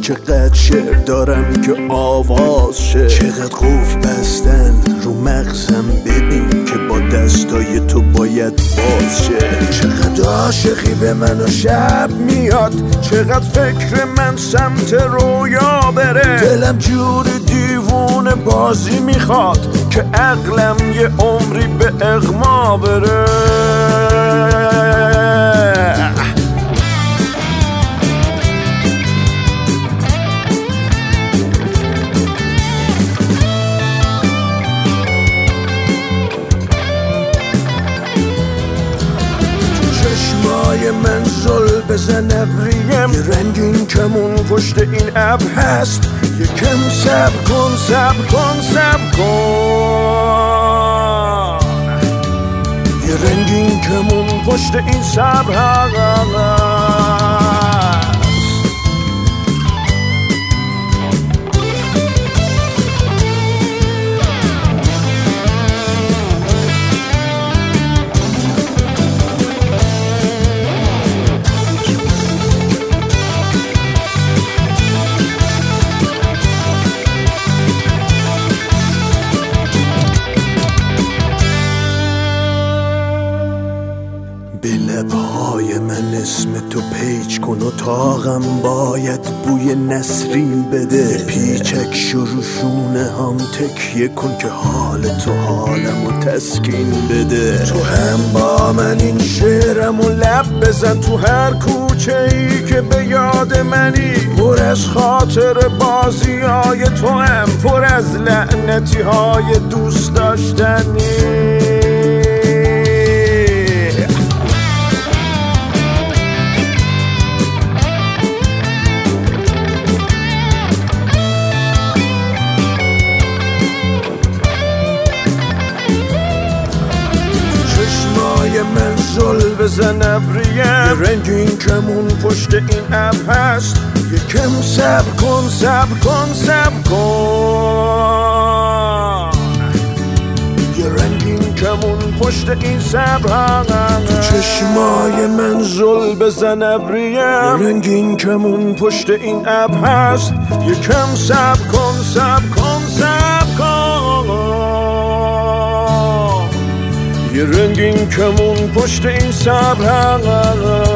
چقدر شعر دارم که آواز شه، چقدر قفل بستن رو مغزم ببین که با دستای تو باید باز شه. چقدر عاشقی به من و شب میاد، چقدر فکر من سمت رویا بره، دلم جور دیوونه بازی میخواد که عقلم یه عمری به اغما بره. چشمای من زل بزن ابریم، یه رنگین کمون پشت این ابر هست، یکم صبر کن صبر کن صبر کن، یه رنگین کمون پشت این صبر هست. به لبهای من اسم تو پیچ کن و تاقم باید بوی نسرین بده، پیچک شروشونه هم تکیه کن که حال تو حالمو تسکین بده. تو هم با من این شعرمو لب بزن، تو هر کوچه ای که به یاد منی، پر از خاطر بازی های تو هم، پر از لعنتی های دوست داشتنی. من زل بزن ابریم، یه رنگین کمون پشت این ابر هست، یکم صبر کن صبر کن صبر کن، یه رنگین کمون پشت این صبر هست. تو چشمای من زل بزن ابریم، یه رنگین کمون پشت این ابر هست، یکم صبر کن صبر کن صبر کن، یه رنگین کمون پشت این صبر هست.